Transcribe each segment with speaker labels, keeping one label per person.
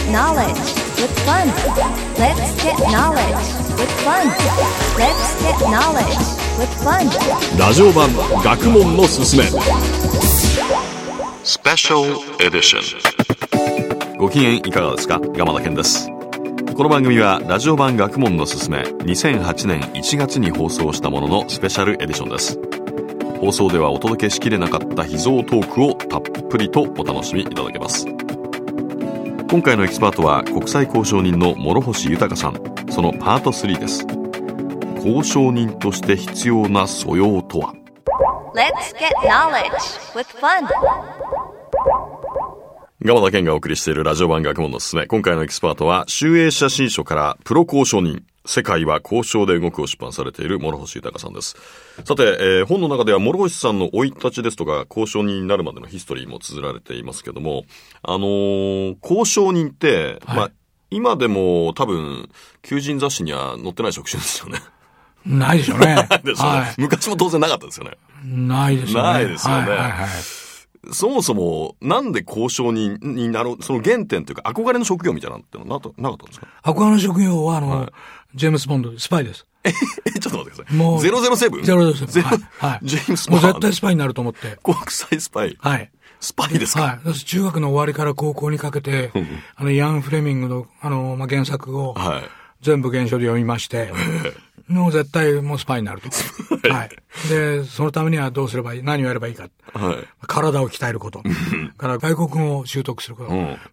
Speaker 1: knowledge with fun. Let's get knowledge with fun. Let's get knowledge with fun.
Speaker 2: ラジオ版学問のすすめスペシャルエディション。ご機嫌いかがですか。山田健です。この番組はラジオ版学問のすすめ2008年1月に放送したもののスペシャルエディションです。放送ではお届けしきれなかった秘蔵トークをたっぷりとお楽しみいただけます。今回のエキスパートは国際交渉人の諸星豊さん。そのパート3です。交渉人として必要な素養とは。
Speaker 1: Let's get knowledge with fun.
Speaker 2: 山田健がお送りしているラジオ版学問のすすめ。今回のエキスパートは集英写真書からプロ交渉人、世界は交渉で動くを出版されている諸星豊さんです。さて、本の中では諸星さんの生い立ちですとか交渉人になるまでのヒストリーも綴られていますけども、交渉人って、はい、今でも多分求人雑誌には載ってない職種ですよね。
Speaker 3: ないでしょうね。
Speaker 2: ですよね、はい、昔も当然なかったですよね。
Speaker 3: ないですよね。
Speaker 2: ないですよね。はいはいはい。そもそもなんで交渉人になる、その原点というか憧れの職業みたいなのってのはなかったんですか。
Speaker 3: 憧れの職業は
Speaker 2: はい、
Speaker 3: ジェームスボンド、スパイです。
Speaker 2: ちょっと待ってください。もう 007？
Speaker 3: 007。はい。
Speaker 2: ジェームスボンド。
Speaker 3: もう絶対スパイになると思って。
Speaker 2: 国際スパイ。はい。スパイですか。
Speaker 3: はい。中学の終わりから高校にかけて、イアン・フレミングの、原作を、はい。全部原書で読みまして、もう絶対もうスパイになると。はい。で、そのためにはどうすればいい、何をやればいいか。はい。体を鍛えること。から外国語を習得すること。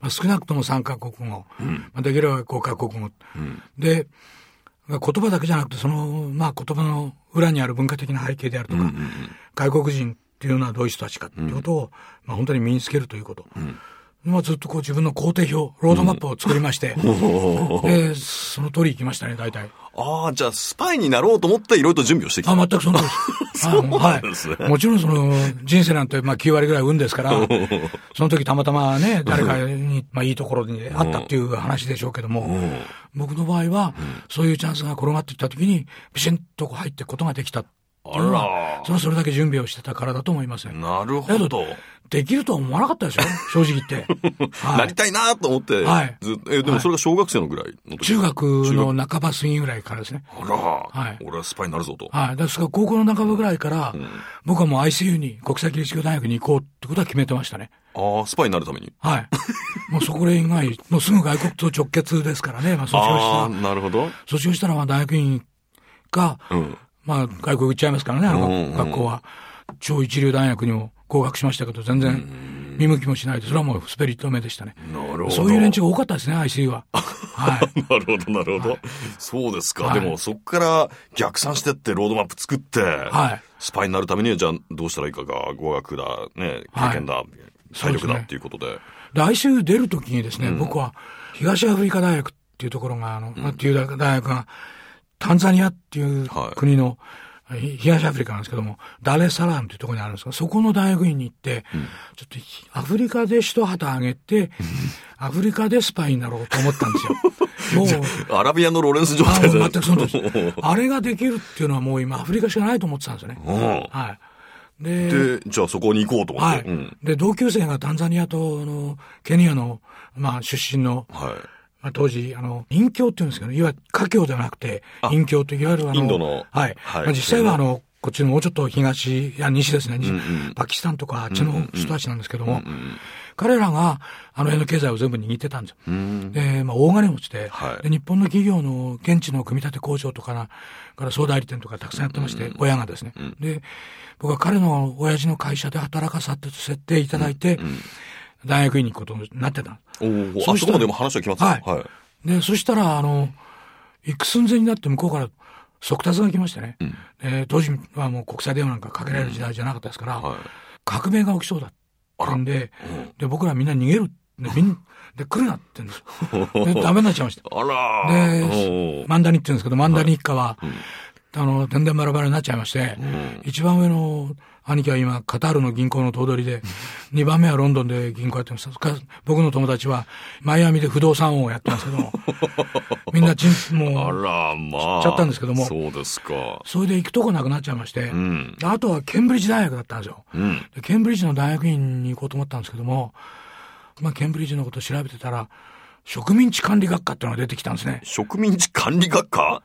Speaker 3: 少なくとも3カ国語。できれば5カ国語。で、言葉だけじゃなくて、その、言葉の裏にある文化的な背景であるとか、外国人っていうのはどういう人たちかっていうことを、本当に身につけるということ。ずっと自分の工程表、ロードマップを作りまして、で、その通り行きましたね、大体。
Speaker 2: ああ、じゃあ、スパイになろうと思っていろいろと準備をしてきた。
Speaker 3: 全くその通りです。そうなんですね。はい。もちろん人生なんて、9割ぐらい運ですから、その時たまたまね、誰かに、いいところにあったっていう話でしょうけども、僕の場合は、そういうチャンスが転がってきた時に、ビシンと入っていくことができた。あら。それだけ準備をしてたからだと思いますよ。
Speaker 2: なるほど。
Speaker 3: できるとは思わなかったですよ、正直言って。
Speaker 2: はい、なりたいなと思って。はい。でもそれが小学生のぐらいの時。
Speaker 3: 中学の半ば過ぎぐらいからですね。
Speaker 2: あら。はい。俺はスパイになるぞと。
Speaker 3: はい。ですから高校の半ばぐらいから、僕はもう ICU に国際キリスト教大学に行こうってことは決めてましたね。
Speaker 2: ああ、スパイになるために。
Speaker 3: はい。もうそこで以外、もうすぐ外国と直結ですからね。卒業したら。ああ、
Speaker 2: なるほど。
Speaker 3: 卒業したら大学院か、外国行っちゃいますからね、学校は。超一流大学にも合格しましたけど、全然見向きもしないで、それはもうスペリット目でしたね。
Speaker 2: なるほど。
Speaker 3: そういう連中が多かったですね、ICU は。はい。
Speaker 2: なるほど、なるほど。そうですか。でも、そこから逆算してって、ロードマップ作って、はい。スパイになるためには、じゃあ、どうしたらいいかが、語学だ、ね、経験だ、体力だっていうことで。
Speaker 3: で、ICU 出るときにですね、僕は、東アフリカ大学っていうところが、っていう大学が、タンザニアっていう国の、東アフリカなんですけども、ダレサラームというところにあるんですが、そこの大学院に行って、ちょっとアフリカで一旗あげて、アフリカでスパイになろうと思ったんですよ。も
Speaker 2: う、アラビアのロレンス状態で。
Speaker 3: 全くそうです。あれができるっていうのはもう今アフリカしかないと思ってたんですよね。はい。
Speaker 2: で、じゃあそこに行こうと思って。
Speaker 3: はい。で、同級生がタンザニアと、ケニアの、出身の、はい。当時、隠居って言うんですけど、いわゆる華僑ではなくて、隠居といわゆる
Speaker 2: インドの。
Speaker 3: はい。実際はこっちのもうちょっと東、西ですね。パキスタンとかあっちの人たちなんですけども、彼らが辺の経済を全部握ってたんですよ。で、大金持ちで、で、日本の企業の現地の組み立て工場とかから総代理店とかたくさんやってまして、親がですね。で、僕は彼の親父の会社で働かさせていただいて、大学院に行くことになってた。
Speaker 2: そこまでも話は決まってた。はい。
Speaker 3: で、そしたら、行く寸前になって向こうから速達が来ましてね。当時はもう国際電話なんかかけられる時代じゃなかったですから、革命が起きそうだってんで、僕らみんな逃げる。で、来るなって言うんですよ。で、ダメになっちゃいました。で、マンダニって言うんですけど、マンダニ一家は、全然バラバラになっちゃいまして、一番上の兄貴は今、カタールの銀行の頭取で、2番目はロンドンで銀行やってます。僕の友達は、マイアミで不動産王をやってますけども、みんなもう、知っちゃったんですけども、
Speaker 2: そうですか。
Speaker 3: それで行くとこなくなっちゃいまして、あとはケンブリッジ大学だったんですよ。でケンブリッジの大学院に行こうと思ったんですけども、ケンブリッジのことを調べてたら、 植民地管理学科っていうのが出てきたんですね。
Speaker 2: 植民地管理学科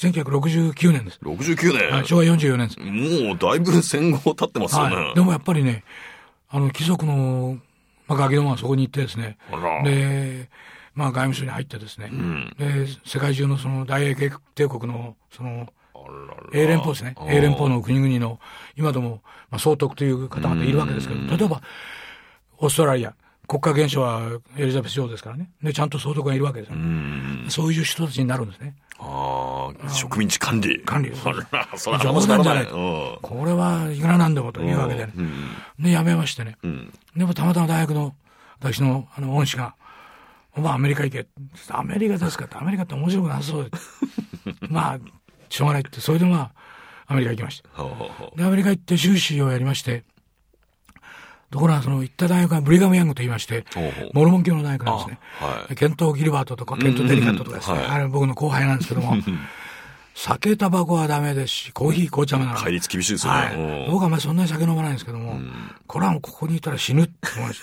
Speaker 3: 1969年です。
Speaker 2: 69年、
Speaker 3: はい、昭和44年です。
Speaker 2: もうだいぶ戦後経ってますよね。
Speaker 3: はい、でもやっぱりね、貴族の、ガキどもはそこに行ってですね。で、外務省に入ってですね。で、世界中のその大英帝国の、英連邦ですね。英連邦の国々の、今でも、総督という方々いるわけですけど、例えば、オーストラリア。国家元首はエリザベス女王ですからね。で、ちゃんと総督がいるわけですよ。そういう人たちになるんですね。
Speaker 2: 植民地管理。
Speaker 3: それ冗談じゃないと。これはいくらなんでもというわけでね。で、辞めましてね。でもたまたま大学の、私の恩師が、お前アメリカ行け。アメリカですかって、アメリカって面白くなさそうで。しょうがないって、それでアメリカ行きました。で、アメリカ行って修士をやりまして、ところが行った大学はブリガムヤングと言いまして、モルモン教の大学なんですね。ケント・ギルバートとか、ケント・デリカットとかですね。あれ僕の後輩なんですけども、酒、タバコはダメですし、コーヒー、紅茶もならない。
Speaker 2: 戒律厳しいですよね。
Speaker 3: 僕はそんなに酒飲まないんですけども、これはもうここにいたら死ぬって思いました。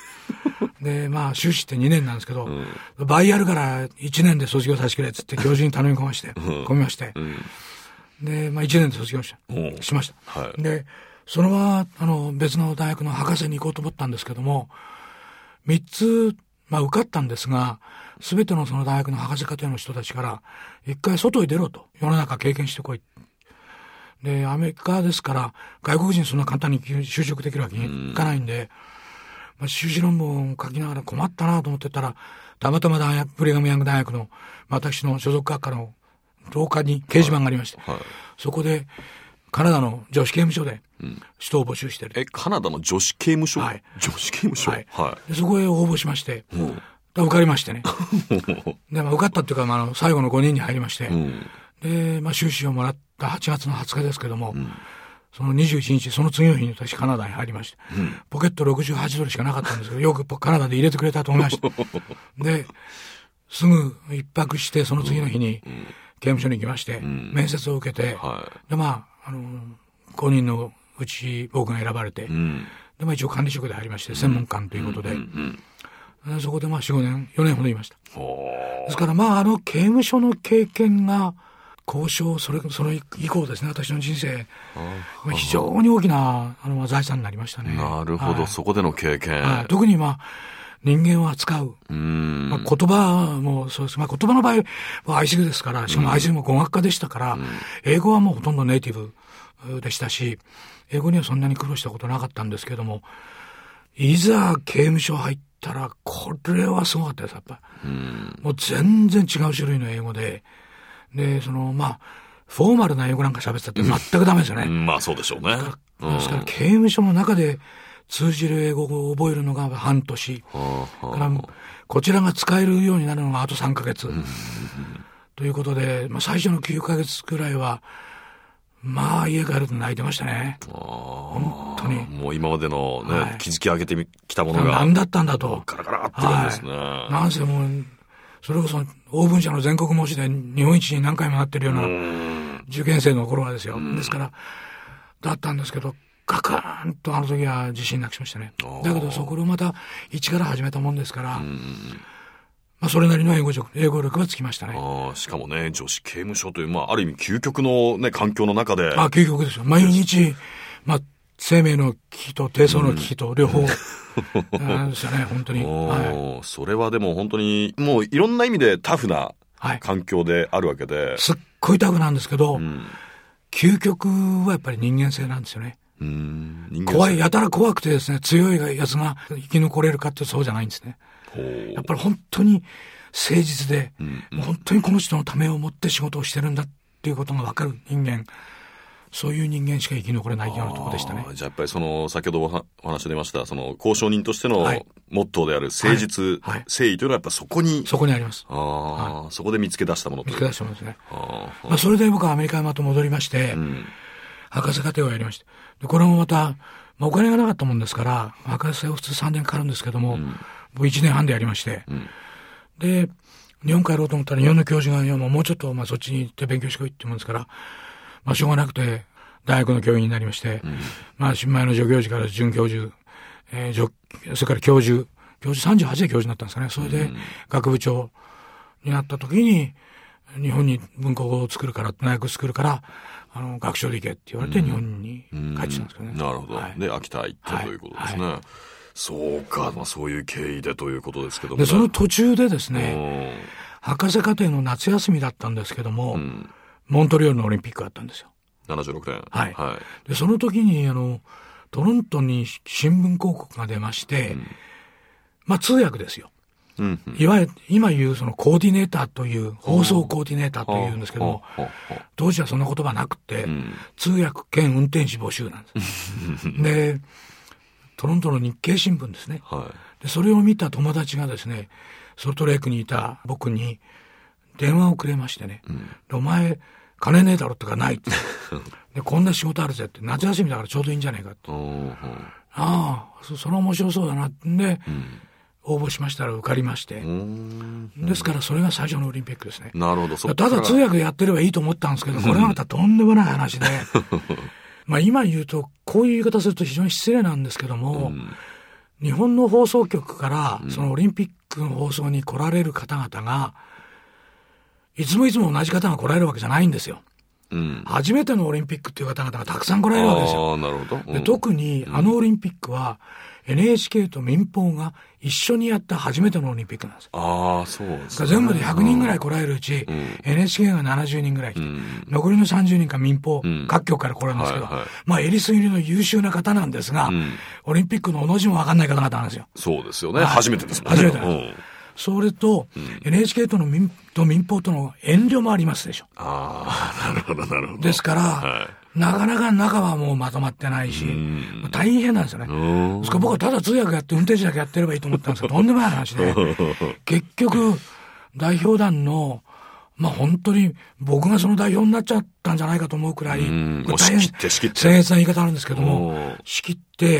Speaker 3: で、修士って2年なんですけど、倍やるから1年で卒業させてくれって言って教授に頼み込みまして、で、1年で卒業しました。で、そのまま、別の大学の博士に行こうと思ったんですけども、3つ、受かったんですが、すべてのその大学の博士課程の人たちから、一回外に出ろと。世の中経験してこい。で、アメリカですから、外国人そんな簡単に就職できるわけにいかないんで、修士論文を書きながら困ったなと思ってたら、たまたまブリガムヤング大学の、私の所属学科の廊下に掲示板がありまして、そこで、カナダの女子刑務所で人を募集してる。
Speaker 2: カナダの女子刑務所？
Speaker 3: はい。
Speaker 2: 女子刑務所？
Speaker 3: はい。でそこへ応募しまして、受かりましてね。で、受かったっていうか、最後の5人に入りまして、で、修士をもらった8月の20日ですけども、その21日、その次の日に私カナダに入りまして、ポケット68ドルしかなかったんですけど、よくカナダで入れてくれたと思いました。で、すぐ一泊して、その次の日に刑務所に行きまして、面接を受けて、で、5人のうち僕が選ばれて、で、一応管理職で入りまして、専門官ということで、そこで4、5年、4年ほどいました。ですから刑務所の経験が、交渉、それ以降ですね、私の人生、非常に大きな、財産になりましたね。
Speaker 2: なるほど、そこでの経験。
Speaker 3: 特に人間を扱う。言葉もそうです。言葉の場合は愛知ですから、しかも愛知も語学科でしたから、英語はもうほとんどネイティブでしたし、英語にはそんなに苦労したことなかったんですけども、いざ刑務所入ったら、これはすごかったです、やっぱり。もう全然違う種類の英語で、で、フォーマルな英語なんか喋ってたって全くダメですよね。
Speaker 2: そうでしょうね。
Speaker 3: ですから、刑務所の中で通じる英語を覚えるのが半年。からこちらが使えるようになるのがあと3ヶ月。ということで、最初の9ヶ月くらいは、家帰ると泣いてましたね。本当に。
Speaker 2: もう今までのね、築き上げてきたものが。
Speaker 3: 何だったんだと。
Speaker 2: ガラガラって感じですね。
Speaker 3: なんせもう、それこそ、オーブン社の全国模試で日本一に何回もなってるような受験生の頃はですよ。ですから、だったんですけど、ガカーンとあの時は自信なくしましたね。だけど、そこをまた一から始めたもんですから、それなりの英語力はつきましたね。
Speaker 2: しかもね、女子刑務所という、ある意味究極のね、環境の中で。
Speaker 3: 究極ですよ。毎日、生命の危機と低層の危機と両方、なんですよね、本当に。
Speaker 2: それはでも本当に、もういろんな意味でタフな環境であるわけで。
Speaker 3: すっごいタフなんですけど、究極はやっぱり人間性なんですよね。やたら怖くてですね、強いやつが生き残れるかってそうじゃないんですね。やっぱり本当に誠実で、本当にこの人のためを持って仕事をしてるんだっていうことが分かる人間。そういう人間しか生き残れないようなところでしたね。
Speaker 2: じゃあやっぱり先ほどお話出ました、交渉人としてのモットーである誠実、誠意というのはやっぱそこにあります。そこで見つけ出したものと。
Speaker 3: 見つけ出したものですね。それで僕はアメリカにまた戻りまして、博士課程をやりました。でこれもまた、お金がなかったもんですから、博士は普通3年かかるんですけども、僕1年半でやりまして、で、日本帰ろうと思ったら日本の教授が、もうちょっとそっちに行って勉強してこいって言うんですから、しょうがなくて、大学の教員になりまして、新米の助教授から准教授、それから教授教授38で教授になったんですかね。それで学部長になった時に、日本に文庫を作るから、大学作るから、学長で行けって言われて日本に帰ってきたんですけどね。
Speaker 2: なるほど。で、秋田行ったということですね。そうか、そういう経緯でということですけども、ね。
Speaker 3: で、その途中でですね、博士課程の夏休みだったんですけども、モントリオールのオリンピックがあったんですよ。
Speaker 2: 76年。
Speaker 3: はい。で、その時に、トロントに新聞広告が出まして、通訳ですよ。いわゆる、今言うそのコーディネーターという、放送コーディネーターというんですけども、当時はそんな言葉なくて、通訳兼運転士募集なんです。で、トロントの日経新聞ですね。で、それを見た友達がですね、ソルトレイクにいた僕に電話をくれましてね、お前、金ねえだろとかないって。で、こんな仕事あるぜって、夏休みだからちょうどいいんじゃねえかって。ああ、それ面白そうだなって。応募しましたら受かりまして。ですからそれが最初のオリンピックですね。
Speaker 2: なるほど。
Speaker 3: ただ通訳やってればいいと思ったんですけど、これはまたとんでもない話で。今言うと、こういう言い方すると非常に失礼なんですけども、日本の放送局からそのオリンピックの放送に来られる方々が、いつも同じ方が来られるわけじゃないんですよ。初めてのオリンピックっていう方々がたくさん来られるわけですよ。
Speaker 2: なるほど。
Speaker 3: で、特にオリンピックは NHK と民放が一緒にやった初めてのオリンピックなんです。
Speaker 2: そうですね。
Speaker 3: 全部で100人ぐらい来られるうち、NHK が70人ぐらい来て、残りの30人が民放、各局から来られるんですけど、えりすぐりの優秀な方なんですが、オリンピックのおの字もわかんない方々なんですよ。
Speaker 2: そうですよね。初めてですもんね。
Speaker 3: 初めてなんです。それと、NHK と民放との遠慮もありますでしょ。
Speaker 2: なるほど。
Speaker 3: ですから、なかなか中はもうまとまってないし、大変なんですよね。ですから僕はただ通訳やって運転手だけやってればいいと思ったんですけど、とんでもない話で、結局、代表団の、本当に僕がその代表になっちゃったんじゃないかと思うくらい、大変、僭越な言い方あるんですけども、仕切って、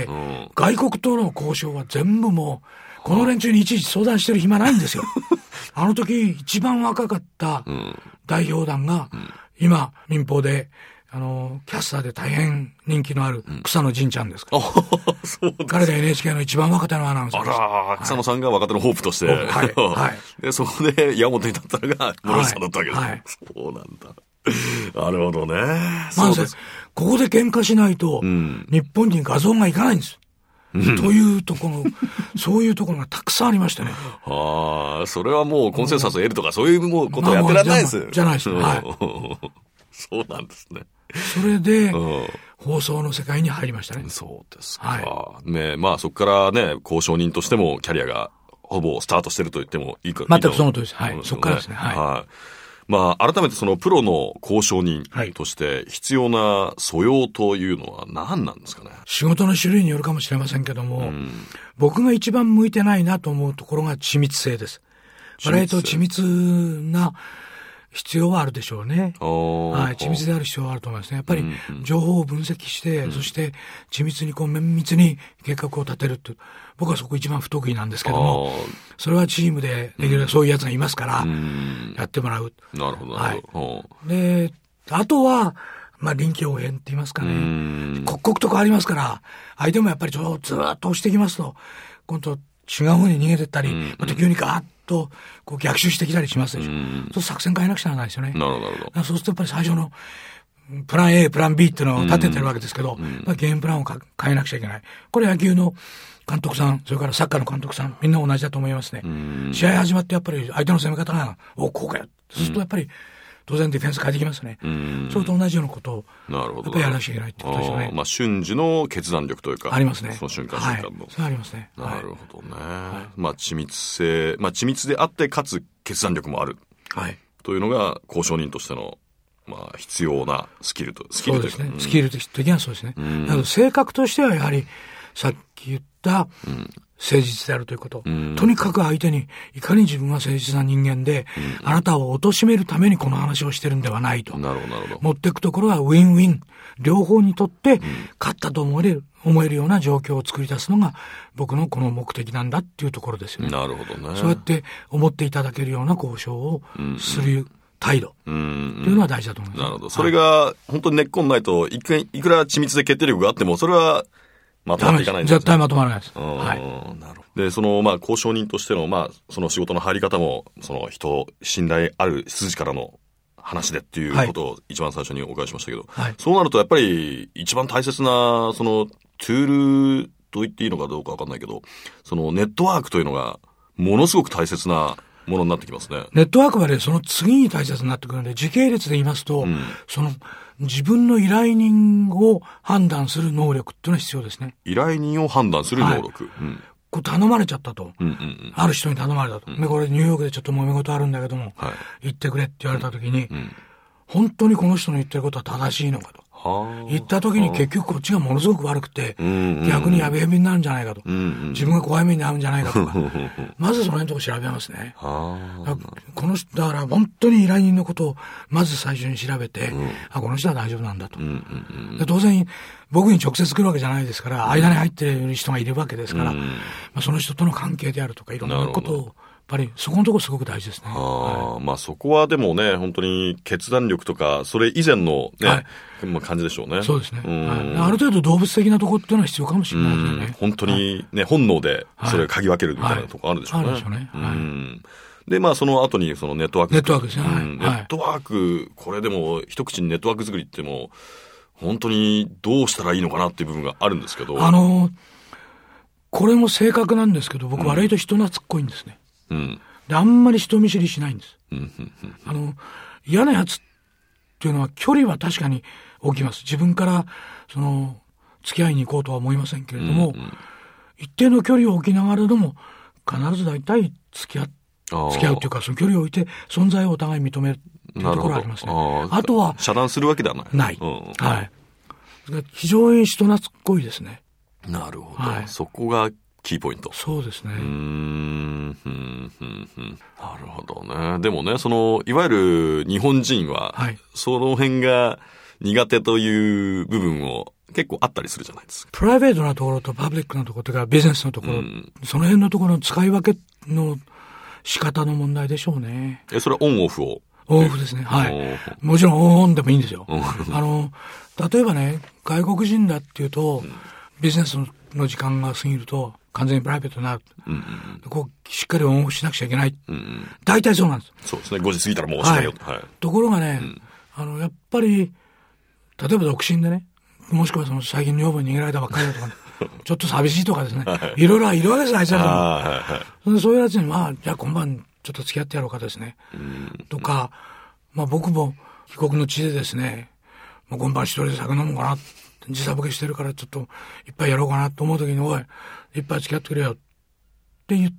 Speaker 3: 外国との交渉は全部もう、この連中にいちいち相談してる暇ないんですよ。あの時一番若かった代表団が、今民放で、キャスターで大変人気のある草野仁ちゃんですから。彼が NHK の一番若手のアナウンサーです。
Speaker 2: 草野さんが若手のホープとして。で、そこで矢本に立ったのが室井さんだったわけです。そうなんだ。なるほどね。
Speaker 3: ここで喧嘩しないと、日本に画像がいかないんです。というところ、そういうところがたくさんありましてね。
Speaker 2: それはもうコンセンサスを得るとか、そういうことをやってられないです。
Speaker 3: じゃないです。
Speaker 2: そうなんですね。
Speaker 3: それで、放送の世界に入りましたね。
Speaker 2: そうですか。ね、そこからね、交渉人としてもキャリアがほぼスタートしてると言ってもいいか。
Speaker 3: 全くその通りです。そこからですね。
Speaker 2: 改めてそのプロの交渉人として必要な素養というのは何なんですかね。
Speaker 3: 仕事の種類によるかもしれませんけども、僕が一番向いてないなと思うところが緻密性です。割と緻密な必要はあるでしょうね。緻密である必要はあると思いますね。やっぱり情報を分析して、そして緻密に綿密に計画を立てるという。僕はそこ一番不得意なんですけども、それはチームでできる、そういうやつがいますから、やってもらう。
Speaker 2: なるほど。
Speaker 3: で、あとは、臨機応変って言いますかね。刻々と変わりますから、相手もやっぱりずっと押してきますと、今度違う方に逃げてったり、また急にガーッと逆襲してきたりしますでしょ。そう作戦変えなくちゃならないですよね。
Speaker 2: なるほど。
Speaker 3: そうするとやっぱり最初の、プラン A、プラン B っていうのを立ててるわけですけど、ゲームプランを変えなくちゃいけない。これ野球の監督さん、それからサッカーの監督さん、みんな同じだと思いますね。試合始まってやっぱり相手の攻め方が、こうかよ。そうするとやっぱり、当然ディフェンス変えてきますね。それと同じようなことを、やっぱりやらなきゃいけないってことですよね。
Speaker 2: 瞬時の決断力というか。
Speaker 3: ありますね。
Speaker 2: その瞬間の。
Speaker 3: それありますね。
Speaker 2: なるほどね。緻密性、緻密であって、かつ決断力もある。というのが、交渉人としての、必要なスキルと。
Speaker 3: そうですね。スキル的にはそうですね。性格としてはやはり、さっき言った、誠実であるということ。とにかく相手に、いかに自分は誠実な人間で、あなたを貶めるためにこの話をしてるんではないと。持っていくところはウィンウィン。両方にとって、勝ったと思えるような状況を作り出すのが、僕のこの目的なんだっていうところですよね。
Speaker 2: なるほどね。
Speaker 3: そうやって思っていただけるような交渉をする態度。というのは大事だと思います。
Speaker 2: なるほど。それが、本当に根っこにないと、いくら緻密で決定力があっても、それは、 まとまっていかないんですね。
Speaker 3: 絶対まとまらないです。
Speaker 2: はい。なるほど。で、その、交渉人としての、その仕事の入り方も、その信頼ある筋からの話でっていうことを一番最初にお伺いしましたけど、はい、そうなるとやっぱり一番大切な、その、ツールと言っていいのかどうかわかんないけど、そのネットワークというのが、ものすごく大切なものになってきますね。
Speaker 3: ネットワークはね、その次に大切になってくるので、時系列で言いますと、その、自分の依頼人を判断する能力っていうのは必要ですね。
Speaker 2: 依頼人を判断する能力。
Speaker 3: こう頼まれちゃったと。ある人に頼まれたと。これニューヨークでちょっと揉め事あるんだけども、言ってくれって言われた時に、本当にこの人の言ってることは正しいのかと。言った時に結局こっちがものすごく悪くて、逆にやべやべになるんじゃないかと。自分が怖い目に遭うんじゃないかとか。まずその辺のとこ調べますね。だから本当に依頼人のことをまず最初に調べて、この人は大丈夫なんだと。当然、僕に直接来るわけじゃないですから、間に入っている人がいるわけですから、その人との関係であるとか、いろんなことを、やっぱりそこのところすごく大事ですね。
Speaker 2: そこはでもね、本当に決断力とか、それ以前のね、感じでしょうね。
Speaker 3: そうですね。ある程度動物的なところっていうのは必要かもしれないですよね。
Speaker 2: 本当にね、本能でそれを嗅ぎ分けるみたいなところあるでしょうね。
Speaker 3: あるでしょうね。
Speaker 2: で、その後にそのネットワーク。
Speaker 3: ネットワークですね。
Speaker 2: ネットワーク、これでも一口にネットワーク作りっても、本当にどうしたらいいのかなっていう部分があるんですけど。
Speaker 3: これも正確なんですけど、僕割と人懐っこいんですね。で、あんまり人見知りしないんです。嫌なやつっていうのは距離は確かに起きます。自分から付き合いに行こうとは思いませんけれども、一定の距離を置きながらでも必ず大体付き合うというか、その距離を置いて存在をお互い認めるっていうところがありますね。あとは
Speaker 2: 遮断するわけではない。
Speaker 3: ない。はい。非常に人懐っこいですね。
Speaker 2: なるほど。そこがキーポイント。
Speaker 3: そうですね。
Speaker 2: なるほどね。でもね、いわゆる日本人は、その辺が苦手という部分を結構あったりするじゃないですか。
Speaker 3: プライベートなところとパブリックなところというかビジネスのところ、その辺のところの使い分けの仕方の問題でしょうね。
Speaker 2: それはオンオフを？
Speaker 3: オンオフですね。はい。もちろんオンオンでもいいんですよ。例えばね、外国人だっていうと、ビジネスの時間が過ぎると、完全にプライベートになる。しっかりオンオフしなくちゃいけない。大体そうなんです。
Speaker 2: そうですね。5時過ぎたらもうおしまいよ。
Speaker 3: ところがね、やっぱり、例えば独身でね、もしくは最近女房に逃げられたばっかりだとか、ちょっと寂しいとかですね。いろいろいるわけです、あいつらも。そういうやつに、じゃあ今晩ちょっと付き合ってやろうかですね。とか、僕も帰国の地でですね、今晩一人で酒飲むかな。時差ボケしてるからちょっと一杯やろうかなと思うときに、おい、一杯付き合ってくれよって言って、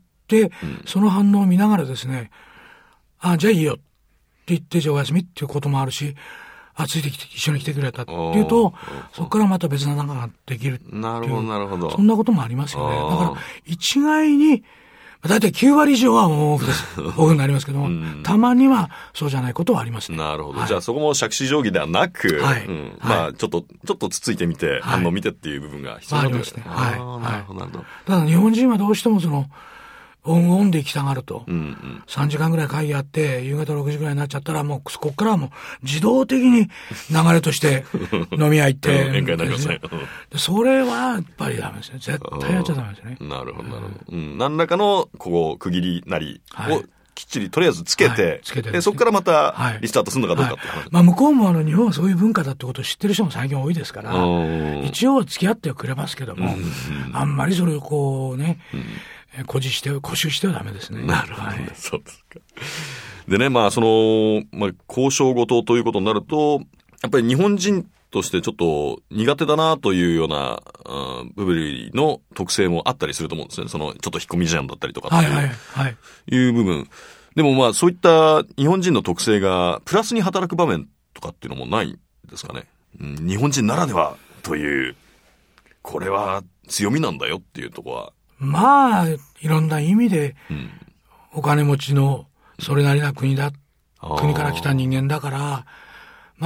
Speaker 3: その反応を見ながらですね、じゃあいいよって言って、じゃあお休みっていうこともあるし、ついてきて、一緒に来てくれたっていうと、そこからまた別な仲ができるっていう。
Speaker 2: なるほど、なるほど。
Speaker 3: そんなこともありますよね。だから、一概に、だいたい9割以上はオフです。オフになりますけども、たまにはそうじゃないことはありますね。
Speaker 2: なるほど。じゃあそこも杓子定規ではなく、ちょっとつついてみて、反応見てっていう部分が必要になってくる。
Speaker 3: なるほど、なるほど。ただ日本人はどうしてもオンオンで行きたがると。3時間ぐらい会議あって、夕方6時ぐらいになっちゃったら、もう、そこからはもう、自動的に流れとして飲み屋行って。
Speaker 2: 宴会になりますね。
Speaker 3: それは、やっぱりダメですね。絶対やっちゃダメですね。
Speaker 2: なるほど、なるほど。何らかの、区切りなりを、きっちりとりあえずつけて、でそこからまたリスタートするのかどうかって話。
Speaker 3: 向こうも日本はそういう文化だってことを知ってる人も最近多いですから、一応付き合ってはくれますけども、あんまりそれを誇示してはダメですね。
Speaker 2: なるほどね。そうですか。でね、交渉事ということになると、やっぱり日本人としてちょっと苦手だなというような、部分の特性もあったりすると思うんですね。ちょっと引っ込み思案だったりとかっていう部分。でもそういった日本人の特性がプラスに働く場面とかっていうのもないんですかね。日本人ならではという、これは強みなんだよっていうところは。
Speaker 3: いろんな意味で、お金持ちのそれなりな国から来た人間だから、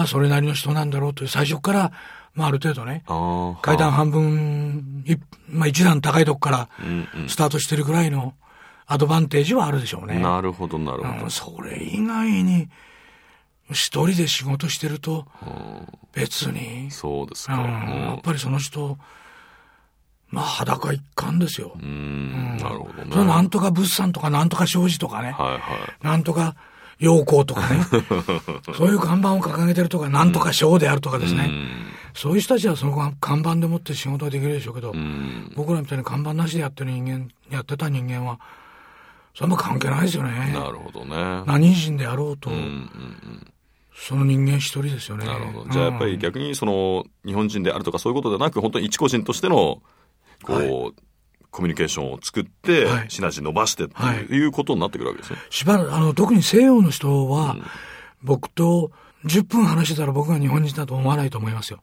Speaker 3: それなりの人なんだろうという最初から、ある程度ね、階段半分、一段高いとこからスタートしてるぐらいのアドバンテージはあるでしょうね。
Speaker 2: なるほど、なるほど。
Speaker 3: それ以外に、一人で仕事してると、別に。
Speaker 2: そうですか。
Speaker 3: やっぱりその人、 まあ裸一貫ですよ。
Speaker 2: なるほどね。
Speaker 3: それなんとか物産とかなんとか商事とかね。なんとか陽光とかね。そういう看板を掲げてるとか、なんとか賞であるとかですね。そういう人たちはその看板でもって仕事ができるでしょうけど、僕らみたいに看板なしでやってた人間は、それは関係ないですよね。
Speaker 2: なるほどね。
Speaker 3: 何人であろうと。その人間一人ですよね。
Speaker 2: なるほど。じゃあやっぱり逆にその日本人であるとかそういうことではなく、本当に一個人としてのコミュニケーションを作って、シナジー伸ばしてっていうことになってくるわけですね。
Speaker 3: しばらく特に西洋の人は、僕と10分話してたら僕が日本人だと思わないと思いますよ。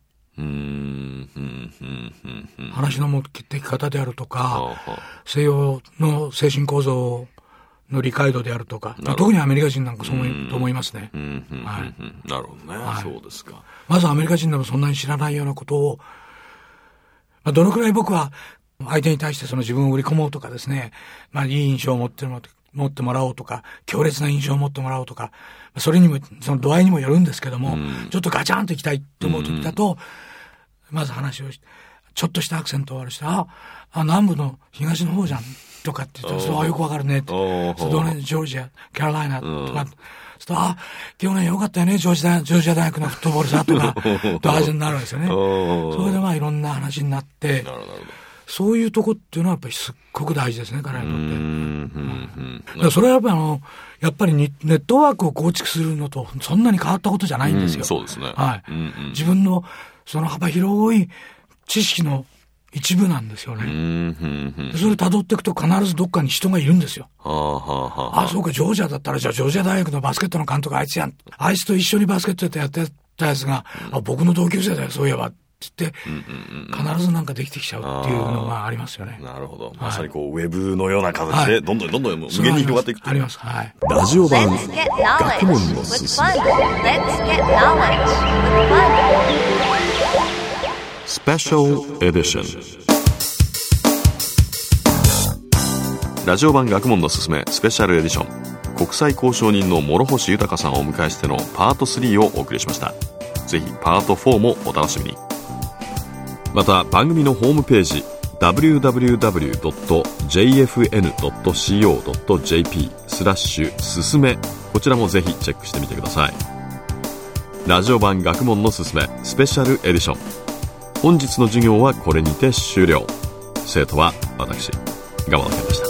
Speaker 3: 話の持ってき方であるとか、西洋の精神構造の理解度であるとか、特にアメリカ人なんかそうと思いますね。
Speaker 2: なるほどね、そうですか。
Speaker 3: まずアメリカ人でもそんなに知らないようなことを、どのくらい僕は相手に対してその自分を売り込もうとかですね、いい印象を持ってもらおうとか、強烈な印象を持ってもらおうとか、それにも、その度合いにもよるんですけども、ちょっとガチャンと行きたいと思う時だと、まず話をして、ちょっとしたアクセントを悪して、南部の東の方じゃんとかって言うと、そうよくわかるねって。ジョージア、キャロライナとか、去年よかったよね、ジョージア大学のフットボールさとか、と話になるんですよね。それでいろんな話になって、そういうとこっていうのはやっぱりすっごく大事ですね、彼らにとって。それはやっぱりネットワークを構築するのとそんなに変わったことじゃないんですよ。
Speaker 2: そうですね。
Speaker 3: 自分のその幅広い知識の一部なんですよね。それを辿っていくと必ずどっかに人がいるんですよ。そうか、ジョージアだったら、じゃあジョージア大学のバスケットの監督あいつやん。あいつと一緒にバスケットやってたやつが、僕の同級生だよ、そういえば。って言って、必ずなんかできてきちゃうっていうのがありますよね。
Speaker 2: なるほど。まさにウェブのような形で、どんどん無限に広がっていく。
Speaker 3: あります。はい。
Speaker 2: ラジオ版、学問のすすめ。スペシャルエディション。ラジオ版学問のすすめスペシャルエディション。国際交渉人の諸星豊さんをお迎えしてのパート3をお送りしました。ぜひパート4もお楽しみに。また番組のホームページ www.jfn.co.jp すすめ、こちらもぜひチェックしてみてください。ラジオ版学問のすすめスペシャルエディション。本日の授業はこれにて終了。生徒は私、蒲田健でした。